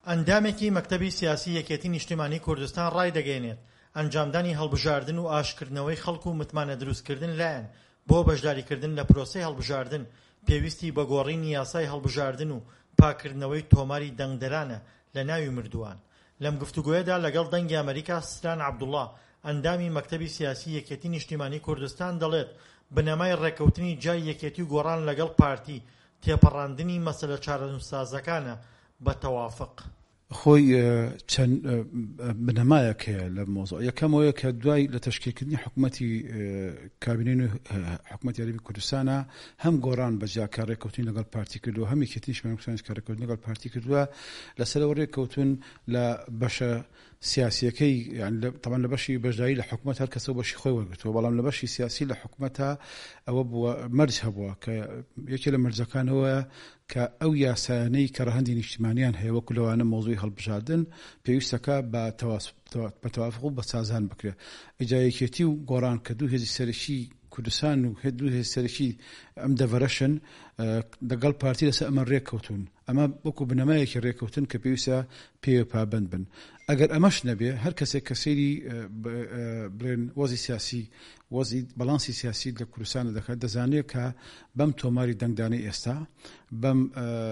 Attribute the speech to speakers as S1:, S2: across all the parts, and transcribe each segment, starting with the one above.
S1: ئەندامێکی مەکتەبی سیاسی یەکێتی نیشتیمانی کوردستان ڕای دەگەێنێت ئەنجامدانی هەڵبژاردن و ئاشکردنەوەی خەڵک و متمانە دروستکردن لایەن بۆ بەشداریکردن لە پرۆسەی هەڵبژاردن پێویستی بە گۆڕینی یاسای هەڵبژاردن و پاکردنەوەی تۆماری دەنگدەرانە لە ناوی مردووان. لەم گفتوگۆیەدا لەگەڵ دەنگی ئەمریکا سران عەبدوڵڵا ئەندامی مەکتەبی سیاسی یەکێتی نیشتیمانی کوردستان دەڵێت بنەمای ڕێکەوتنی جای یەکێتی و گۆڕان لەگەڵ پارتی تێپەڕاندنی مەسەلە چارەنووسسازەکانە بە تەوافق.
S2: خۆی چەند بنەمایەک هەیە لە مۆزوع یەکەمەوەیە کە دوای لە تەشکیلکردنی حکوومەتی کابینەی حکوومەتی یاریبی کوردستانە هەم گۆڕان بەجیاکە ڕێکەوتنی لەگەڵ پارتی کردووە هەم یەکێتی نیشتیمانی کوردستانیش کە ڕێکەوتنی لەگەڵ پارتی کردووە لەسەرەوە ڕێکەوتن لە بەشە سیاسیەکەی تەمان لە بەشی بەشداری لە حکوومەت هەر کەسەوە بەشی خۆی وەرگرتووە بەڵام لە بەشی سیاسی لە حکوومەتە ئەوە بووە مەرج هەبووە کە یەکێ لە مەرجەکانەوە کە ئەو یاسایانەی کە ڕەهەندی نیشتیمانیان هەیە وەکو لەوانە مۆزوعی هەڵبژاردن پێویستەکە بە تەوافق و بە سازان بکرێت. ئیجایەکێتی و گۆڕان کە دوو هێزی سەرەکی کوردستان و دوو هێزی سەرەکی ئەم دەڤەرەشن لەگەڵ پارتی لەسەر ئەمە ڕێککەوتون ئەمە وەکو بنەمایەکی ڕێککەوتن کە پێویستە پێوە پابند بن. ئەگەر ئەمەش نەبێ هەر کەسێک کە سەیری بڵێن وەزی سیاسی وەزی بەڵانسی سیاسی لە کوردستانە دەکات دەزانێت کە بەم تۆماری دەنگدانی ئێستا بەم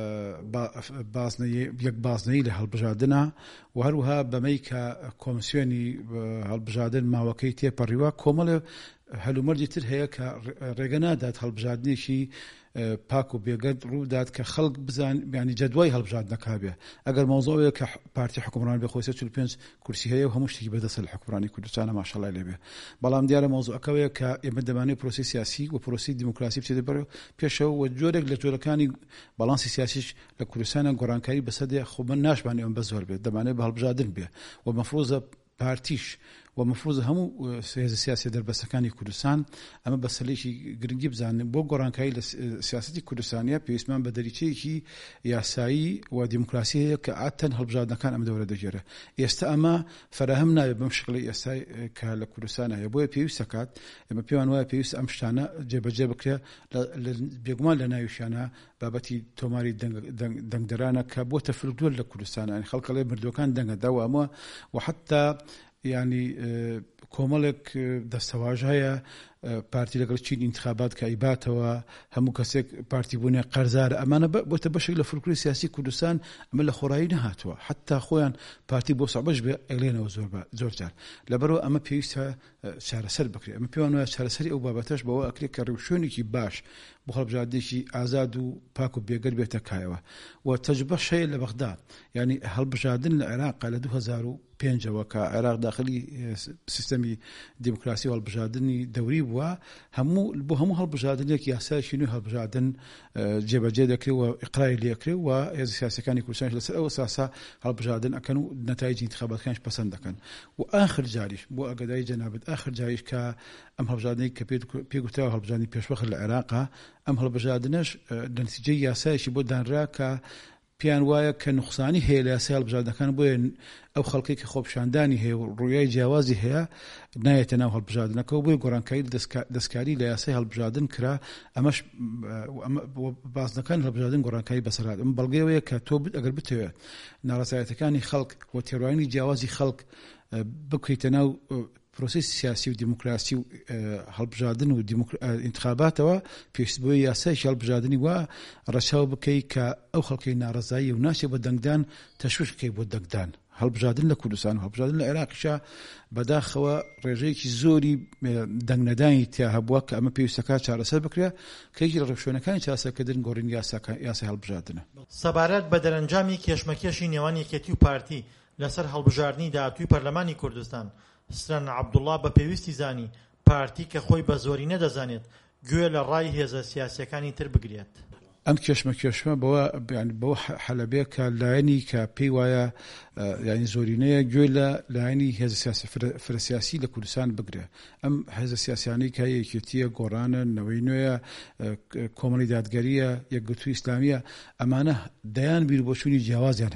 S2: یەک بازنەیی لە هەڵبژاردنە و هەروەها بەمەی کە کۆمسیۆنی هەڵبژاردن ماوەکەی تێپەڕیوە کۆمەڵێ هەلومەرجی تر هەیە کە ڕێگە نادات هەڵبژاردنێکی پاک و بێگەرد ڕوودات کە خەڵک بزان ینی جەدوای هەڵبژاردنەکە بێ. ئەگەر مۆزوعەیە کە پارتی حکومڕان بێ خۆی 45 کورسی هەیە و هەموو شتێکی بەدەستە لە حکومڕانی کوردستانە ماشەڵڵا لێبێ. بەڵام دیارە مۆزوعەکەوەیە کە ئێمە دەمانێت پرۆسی سیاسی و پرۆسی دیموکراسی بچێتە بەر پێشەوە و جۆرێک لە جۆرەکانی بەڵانسی سیاسیش لە کوردستانە گۆڕانکاری بەسەدێ خۆ من ناشمانێ ئەم بە زۆر بێت دەمانێت بە هەڵبژاردن بێ و مەفروضە پارتیش و مەفروضە هەموو هێزە سیاسی دەربەستەکانی کوردستان ئەمە بەسەلێکی گرنگی بزانن بۆ گۆڕانکاری لە سیاسەتی کوردستانیە پێویستمان بە دەریچەیەکی یاسایی و دیموکراسی هەیە کە عادەتەن هەڵبژاردنەکان ئەم دەورە دەگێرە. ئێستا ئەمە فراهم ناوێت بەم شکڵی ئێستا کە لە کوردستان هەیە بۆیە پێویستە کات ئێمە پێوان وایە پێویست ئەم شتانە جێبەجێ بکرێ بێگومان لە ناویشانە بابەتی تۆماری دەنگدەرانە کە بۆتە فرودووە لە کوردستان ینی خەڵکەڵێ مردوەکان دەنگەداوە ئەمە و حتا ینی کۆمەڵێک دەستەواژ هەیە پارتی لەگەڵ چین انتخابات کە ئیباتەوە هەموو کەسێک پارتی بوونێ قەرزارە ئەمانە بۆتە بەشێک لە فولکلۆری سیاسی کوردستان ئەمە لە خۆڕایی نەهاتووە حتا خۆیان پارتی بۆ سەبەش بێ ئەگلێنەوە زۆر جار لەبەرەوە ئەمە پێویستە چارەسەر بکرێت. ئەمە پێوان وایە چارەسەری ئەو بابەتەش بەوە ئەکرێت کە ڕێوشێنێکی باش بۆ هەڵبژاردنێکی ئازاد و پاک و بێگەر بێتە کایەوە و تەجربەش هەیە لە بەغدا ینی هەڵبژاردن لە عێراق لە 2005ەوە کە عێراق داخلی سیستەمی دیموکراسی و هەڵبژاردنی دەوری بووە بۆ هەموو هەڵبژاردنێک یاسایەکی نوێ هەڵبژاردن جێبەجێ دەکرێت و ئیقراری لێکرێت و هێزە سیاسیەکانی کوردستانیش لەسەر ئەو ئەساسا هەڵبژاردن ئەکەن و نەتایجی انتخاباتەکانیش پەسەند دەکەن و ئاخر جاریش بۆ ئەگەدای جەنابەت ئاخر جاریش کە ئەم هەڵبژاردنەی کە پێگوتراوە هەڵبژاردنی پێشوەخت لە عێراقا ئەم هەڵبژاردنەش لە نتیجەی یاسایەکی بۆ دانرا کە پیان وایە کە نوقسانی هەیە لە یاسای هەڵبژاردنەکان بۆیە ئەو خەڵکی کە خۆپیشاندانی هەیە و ڕوویای جیاوازی هەیە نایەتە ناو هەڵبژاردنەکەەوە بۆی گۆڕانکاری دەستکاری لە یاسای هەڵبژاردن کرا ئەمەش بازنەکان هەڵبژاردن گۆڕانکاری بەسەرات ئەم بەڵگەیەوەیە کە تۆ ئەگەر بتەوێت ناڕەزایەتەکانی خەڵک و تێڕوانی جیاوازی خەڵک بکەیتە ناو پرۆسی سیاسی و دیموکراسی و هەڵبژاردن و انتخاباتەوە پێویست بۆی یاسایشی هەڵبژاردننی وە ڕەچاو بکەی کە ئەو خەڵکەی ناڕەزایی و ناچێت بە دەنگدان تەشویش بکەی بۆ دەنگدان هەڵبژاردن لە کوردستان و هەڵبژاردن لە عێراقیشە بەداخەوە ڕێژەیەکی زۆری دەنگنەدانی تیا هەبووە کە ئەمە پێویستەکە چارەسەر بکرێت کە یەکی لە ڕێوشێنەکانی چارەسەرکردن گۆڕینی یاسای هەڵبژاردنە.
S1: سەبارەت بە دەرەنجامی کێشمەکێشی نێوان یەکێتی و پارتی لەسەر هەڵبژاردننی داهاتووی پەرلەمانی کوردستان سران عەبدوڵڵا بە پێویستی زانی پارتی کە خۆی بە زۆری نەدەزانێت گوێ لە ڕای هێزە سیاسیەکانی تر بگرێت.
S2: ئەم کێشمە بەوە حەلەبێ کە لایەنی کە پێی وایە ینی زۆرینەیە گوێ لە لایەنی هێزە فرەسیاسی لە کوردستان بگرێ. ئەم هێزە سیاسیانەی کە یەکێتیە گۆڕانە نەوەی نوێیە کۆمەڵی دادگەریە یەکگرتووی ئیسلامیە ئەمانە دەیان بیربۆچوونی جیاوازیان هەیە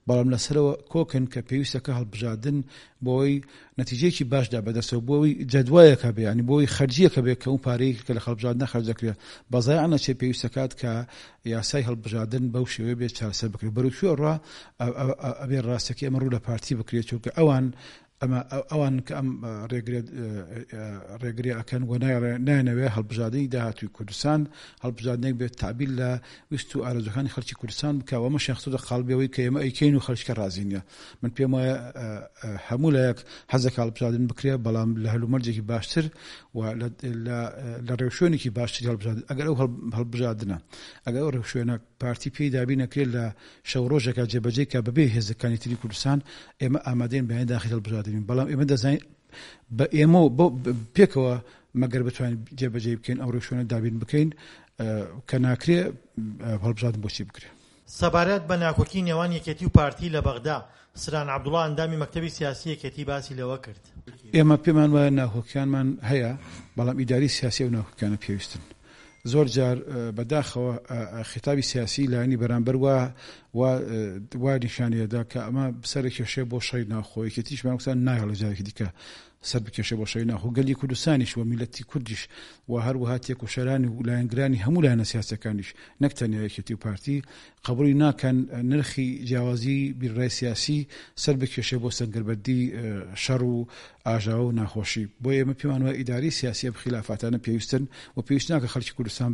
S2: بەڵام لەسەرەوە کۆکن کە پێویستەکە هەڵبژاردن بۆی نەتیجەیەکی باشدا بەدەستەوە بۆی جەدوایەکە بێ ینی بۆی خەرجیەکە بێت کە ئەو پارەی کە لە هەڵبژاردنە خەرج دەکرێت بەزایان نەچێت پێویستەکات کە یاسای هەڵبژاردن بەو شێوەیە بێت چارەسەر بکرێت بەروکوێ ڕوا ئەبێ ڕاستەکەی ئەمە ڕوو لە پارتی بکرێت چونکە ئەوان کە ئەم ڕێگری ئەکەن و نایەنەوێ هەڵبژاردنی داهاتووی کوردستان هەڵبژاردنێک بێت تعبیر لە ویست و ئارەزوەکانی خەڵکی کوردستان بکەوە ئەمە شەخصە خاڵبەوەی کە ئێمە ئەیکەین و خەڵکیکە ڕازی نییە من پێم وایە هەموو لایەک حەزێک هەڵبژاردن بکرێت بەڵام لە هەلومەرجێکی باشتر و لە ڕێوشوێنێکی باشتری هەڵبژاردن ئەگەر ئەو هەڵبژاردنە ئەگەر ئەو ڕێوشوێنە پارتی پێی دابی نەکرێت لە شەو ڕۆژێکە جێبەجێ کە بەبێ هێزەکانی تری کوردستان ئێمە ئامادەین بەیان داخل هەڵبژاردن بەڵام ئێمە دەزانین بە ئێمە بۆ پێکەوە مەگەر بتوانین جێبەجێ بکەین ئەو ڕێوشوێنە دابین بکەین کە ناکرێ هەڵبژاردن بۆچی بکرێت.
S1: سەبارەت بە ناکۆکی نێوان یەکێتی و پارتی لە بەغدا سران عەبدوڵڵا ئەندامی مەکتەبی سیاسی یەکێتی باسی لەوە کرد.
S2: ئێمە پێمان وایە ناکۆکیانمان هەیە بەڵام ئیداری سیاسی و ناکۆکیانە پێویستن. زۆر جار بەداخەوە خیتابی سیاسی لایەنی بەرامبەر وا نیشانەیەدا کە ئەمە سەر کێشەیە بۆ شەی ناخۆ یەکێتیشمان وەکسان نایەڵە جارێکی دیکە سەر بکێشە بۆ شەی ناخۆ گەلی کوردستانیش و میلەتی کوردیش و هەروەها تێکۆشەرانی و لایەنگرانی هەموو لایەنە سیاسەکانیش نەک تەنیا یەکێتی و پارتی قبولی ناکەن نرخی جیاوازی بیرڕای سیاسی سەر بکێشە بۆ سەنگەربەردی شەڕ و ئاژاوە و ناخۆشی بۆ ئێمە پێمان وایە ئیداری سیاسی ئەم خلافاتانە پێویستن و پێویست ناکە خەڵکی کوردستان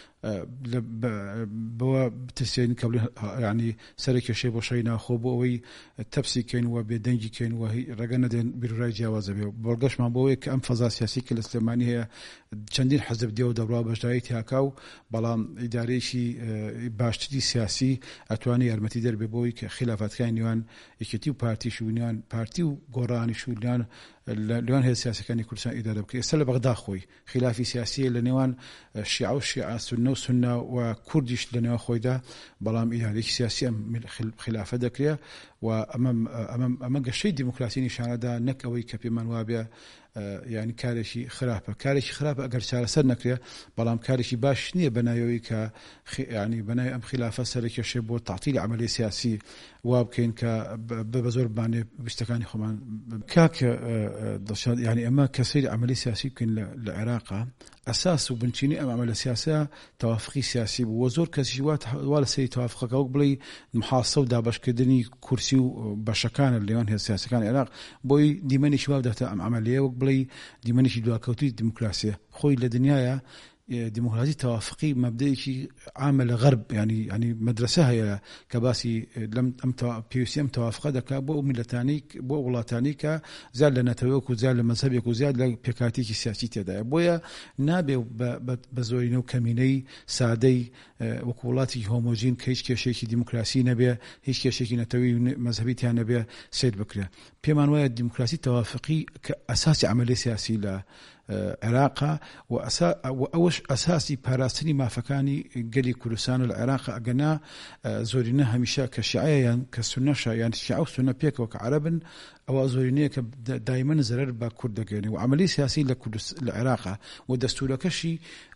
S2: بەوە بترسێن کە ینی سەر کێشەی بۆ شەی ناخۆ بۆ ئەوەی تەپسی کەین و بێدەنگی کەین و ڕێگە نەدێن بیرڕای جیاوازە بێ بەڵگەشمان بۆ ئەوەیە کە ئەم فەزا سیاسی کە لە سلێمانی هەیە چەندین حەزب دێ و دەبڕا بەشداری تیاکا و بەڵام ئیدارەیەکی باشتری سیاسی ئەتوانێت یارمەتی دەربێ بۆی کە خلافاتەکانی نێوان یەکێتی و پارتیش و نێوان پارتی و گۆڕانیش و لەوان هەیە سیاسەکانی کوردستان ئیدارە بکرێت ئێستا لە بەغدا خۆی خلافی سیاسیە لە نێوان شیعە و شیعە سونە و سونە و کوردیش لە نێوان خۆیدا بەڵام ئیدارێکی سیاسی ئەم خلافە دەکرێت و ئەمە گەشەی دیموکراسی نیشانەدا نەک ئەوەی کە پێمان وابێ یعنی کارێکی خراپە ئەگەر چارەسەر نەکرێ بەڵام کارێکی باش نییە بەنایەوەی کە ینی بەنای ئەم خلافە سەرکێشێ بۆ تعتیلی عملی سیاسی وا بکەین کە بە زۆر بانێ ویستەکانی خۆمان کاکە دەشاد ینی ئەمە کە سەیری عملی سیاسی بکەین لە عێراقا ئەساس و بنچینی ئەم عملە سیاسە تەوافقی سیاسی بوو وە زۆر کەسی وا لە سەری تەوافقەکە وەک بڵێ محاسە و دابەشکردنی کورسی و بەشەکانە لەوان هێز سیاسەکان عێراق بۆی دیمەنێکی وا بداتە ئەم عملیە وەک بڵێ دیمەنێکی دواکەوتی دیموکراسیە خۆی لە دنیاە دیموکراسی تەوافقی مەبدەیەکی عامە لە غەرب ینی مەدرسە هەیە کە باسی ئەم پێویستی ئەم تەوافقە دەکات بۆ میلەتانی بۆ وڵاتانی کە زیاد لە نەتەوەیەک و زیاد لە مەزهەبێک و زیاد لە پێکاتێکی سیاسی تێدایە بۆیە نابێ بە زۆرینە و کەمینەی سادەی وەکو وڵاتی هۆمۆژین کە هیچ کێشێکی دیموکراسی نەبێ هیچ کێشێکی نەتەوەی مەزهەبیتیان نەبێ سیر بکرێ پێمان وایە دیموکراسی تەوافقی کە ئەساسی عملی سیاسی لە عێراقا و ئەوەش ئەساسی پاراستنی مافەکانی گەلی کوردستان لە عێراق ئەگەنا زۆرینە هەمیشە کە شیعەیان کە سونەشە یان شیعە و سونە پێکەوە کە عەرەبن ئەوە زۆرینەیە کە دایمەن زەرەر بە کورد دەگەێنێ و عملی سیاسی لە عێراقا و دەستورەکەشی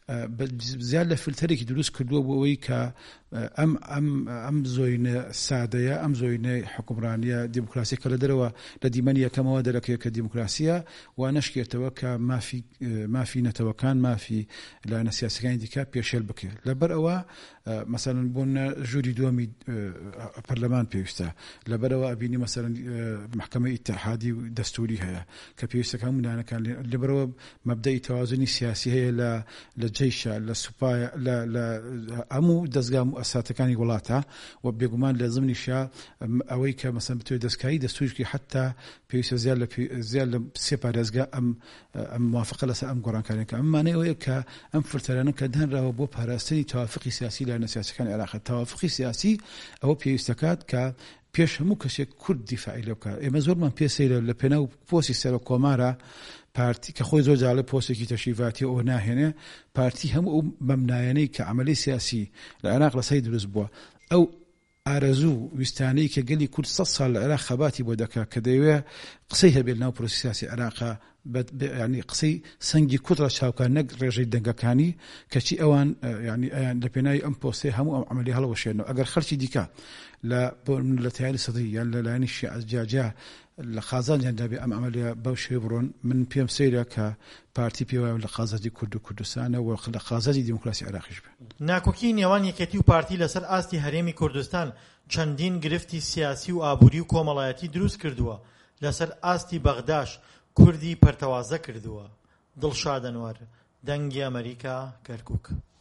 S2: زیاد لە فلتەرێکی دروست کردووە بۆ ئەوەی کە ئەم زۆرینە سادەیە ئەم زۆرینە حکومڕانیە دیموکراسی کە لە دەرەوە لە دیمەنی یەکەمەوە دەرەکەوێت کە دیموکراسیە و نەشکێتەوە کە مافی نەتەوەکان مافی لایەنە سیاسەکانی دیکە پێشێل بکرێت لەبەر ئەوە مەسەڵەن بۆ ژووری دووەمی پەرلەمان پێویستە لەبەرەوە ئەبینی مەسەڵەن محکەمەی ئیتحادی و دەستوری هەیە کە پێویستەکە هەموو لایەنەکان لەبەرەوە مەبدەی تەوازنی سیاسی هەیە لە جەیشە لە سوپایە لە هەموو دەستگا ئەساتەکانی وڵاتە و بێگومان لە زمنیشە ئەوەی کە مەسەڵەن بتوێت دەستکایی دەستوریشکی حتا پێویستە زیاد لە سێ پارێزگا ئەم موافقە لەسەر ئەم گۆڕانکاریەکە ئەمانەیە ئەوەیە کە ئەم فرتەرانە کە دانراوە بۆ پاراستنی تەوافقی سیاسی لایەنە سیاسەکانی عێراق تەوافقی سیاسی ئەوە پێویستەکات کە پێش هەموو کەسێک کورد دیفاعی لێ بکات ئێمە زۆرمان پێسەیرە لە پێناو پۆستی سەر کۆمارە پارتی کە خۆی زۆر جاڵە پۆستێکی تەشریفاتی ئەوە ناهێنێ پارتی هەموو ئەو مەمنایەنەی کە عملی سیاسی لە عێراق لەسەری دروست بووە ئەو ئارەزوو ویستانەی کە گەلی کورد 100 ساڵ لە عێراق خەباتی بۆ دەکات کە دەیەوێت قسەی هەبێت ناو پرۆسی سیاسی عێراقا ینی قسەی سەنگی کوتڕە چاوکان نەک ڕێژەی دەنگەکانی کەچی ئەوان ینی ئەیان لە پێناوی ئەم پۆستێ هەموو ئەم عملی هەڵەوەشێنەوە ئەگەر خەڵکی دیکە لە تایاری سەدەی یان لە لایەنی شیعەجاجا لە خازانیاندا بێ ئەم عملیە بەو شێوە بڕۆن من پێم سەیرە کە پارتی پێوایە لە خازاتی کورد و کوردستانە و لە خازاتی دیموکراسی عێراقیش بێ.
S1: ناکۆکی نێوان یەکێتی و پارتی لەسەر ئاستی هەرێمی کوردستان چەندین گرفتی سیاسی و ئابووری و کۆمەڵایەتی دروست کردووە. لەسەر ئاستی بەغداش کوردی پەرتەوازە کردووە. دڵشاد ئەنوەر، دەنگی ئەمریکا، کەرکووک.